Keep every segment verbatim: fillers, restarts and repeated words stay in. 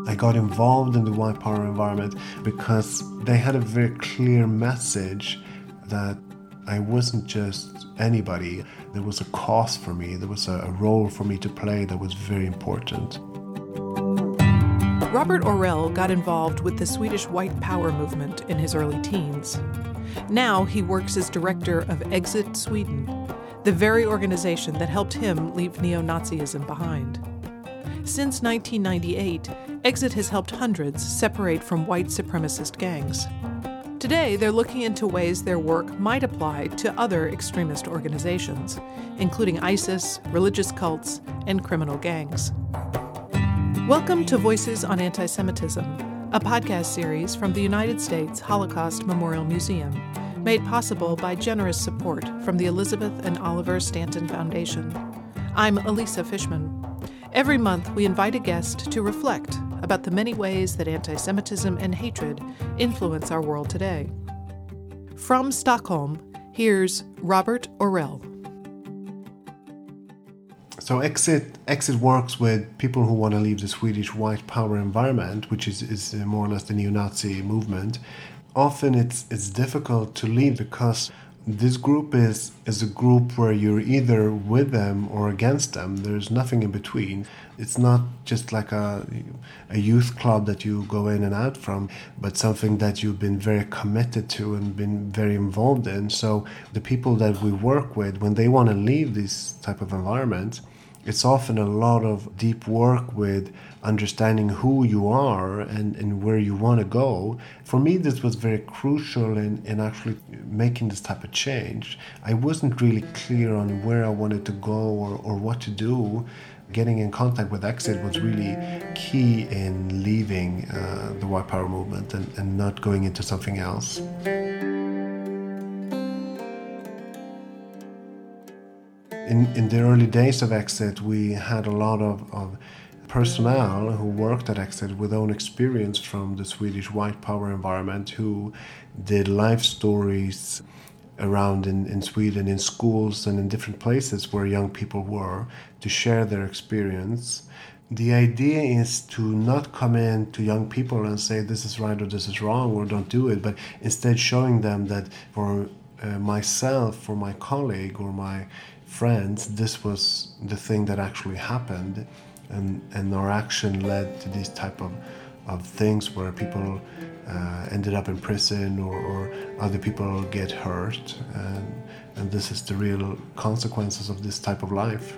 I got involved in the white power environment because they had a very clear message that I wasn't just anybody. There was a cause for me. There was a, a role for me to play that was very important. Robert Aurell got involved with the Swedish White Power movement in his early teens. Now he works as director of Exit Sweden, the very organization that helped him leave neo-Nazism behind. Since nineteen ninety-eight, Exit has helped hundreds separate from white supremacist gangs. Today, they're looking into ways their work might apply to other extremist organizations, including ISIS, religious cults, and criminal gangs. Welcome to Voices on Anti-Semitism, a podcast series from the United States Holocaust Memorial Museum, made possible by generous support from the Elizabeth and Oliver Stanton Foundation. I'm Elisa Fishman. Every month, we invite a guest to reflect about the many ways that anti-Semitism and hatred influence our world today. From Stockholm, here's Robert Aurell. So Exit Exit works with people who want to leave the Swedish white power environment, which is, is more or less the neo-Nazi movement. Often it's it's difficult to leave because this group is, is a group where you're either with them or against them. There's nothing in between. It's not just like a, a youth club that you go in and out from, but something that you've been very committed to and been very involved in. So the people that we work with, when they want to leave this type of environment, it's often a lot of deep work with understanding who you are and, and where you want to go. For me, this was very crucial in, in actually making this type of change. I wasn't really clear on where I wanted to go or, or what to do. Getting in contact with Exit was really key in leaving uh, the white power movement and, and not going into something else. In, in the early days of Exit, we had a lot of, of personnel who worked at Exit with own experience from the Swedish white power environment, who did life stories around in, in Sweden, in schools and in different places where young people were, to share their experience. The idea is to not come in to young people and say this is right or this is wrong or don't do it, but instead showing them that for uh, myself, for my colleague or my friends, this was the thing that actually happened, and, and our action led to these type of, of things where people uh, ended up in prison or, or other people get hurt, and, and this is the real consequences of this type of life.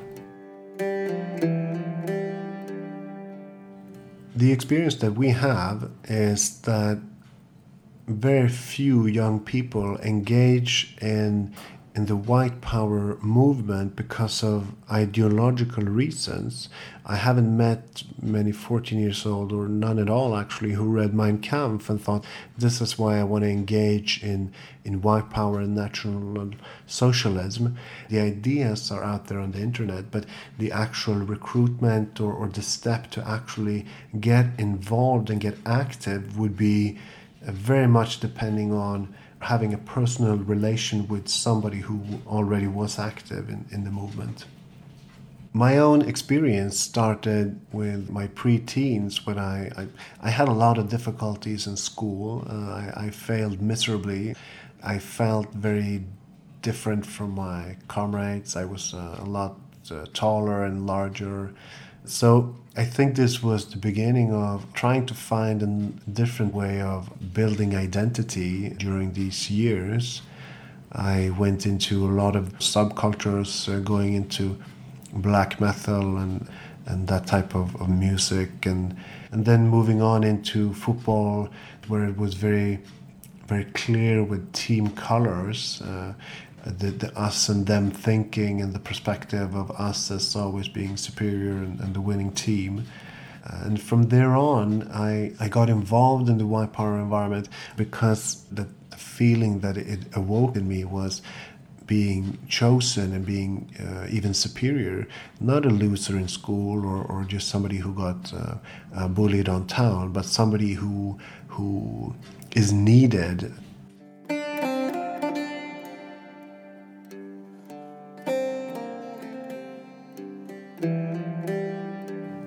The experience that we have is that very few young people engage in in the white power movement because of ideological reasons. I haven't met many fourteen years old, or none at all actually, who read Mein Kampf and thought, this is why I want to engage in, in white power and national socialism. The ideas are out there on the internet, but the actual recruitment or, or the step to actually get involved and get active would be very much depending on having a personal relation with somebody who already was active in, in the movement. My own experience started with my pre-teens when I, I, I had a lot of difficulties in school. Uh, I, I failed miserably. I felt very different from my comrades. I was uh, a lot uh, taller and larger. So I think this was the beginning of trying to find a different way of building identity during these years. I went into a lot of subcultures, uh, going into black metal and and that type of, of music, and and then moving on into football, where it was very, very clear with team colors. Uh, The, the us and them thinking, and the perspective of us as always being superior and, and the winning team. And from there on, I, I got involved in the white power environment because the, the feeling that it awoke in me was being chosen and being uh, even superior, not a loser in school or, or just somebody who got uh, uh, bullied on town, but somebody who who is needed.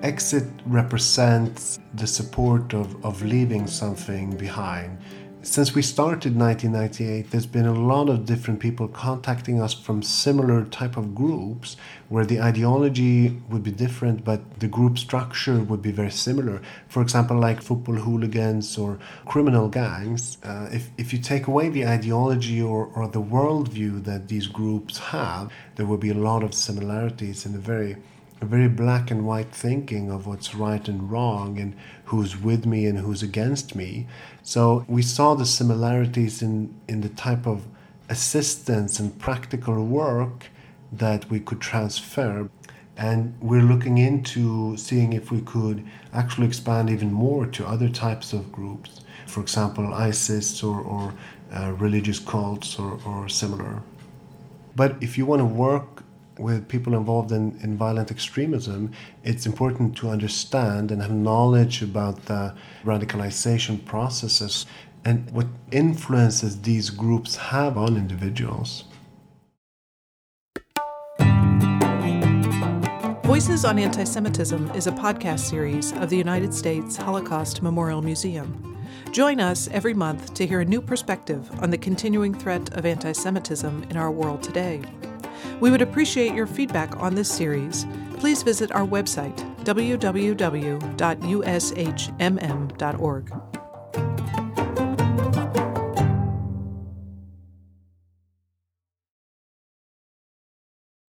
Exit represents the support of, of leaving something behind. Since we started nineteen ninety-eight, there's been a lot of different people contacting us from similar type of groups where the ideology would be different, but the group structure would be very similar. For example, like football hooligans or criminal gangs. Uh, if, if you take away the ideology or, or the worldview that these groups have, there will be a lot of similarities in a very a very black and white thinking of what's right and wrong and who's with me and who's against me. So we saw the similarities in, in the type of assistance and practical work that we could transfer. And we're looking into seeing if we could actually expand even more to other types of groups. For example, ISIS or, or uh, religious cults or, or similar. But if you want to work with people involved in, in violent extremism, it's important to understand and have knowledge about the radicalization processes and what influences these groups have on individuals. Voices on Anti-Semitism is a podcast series of the United States Holocaust Memorial Museum. Join us every month to hear a new perspective on the continuing threat of anti-Semitism in our world today. We would appreciate your feedback on this series. Please visit our website, w w w dot u s h m m dot org.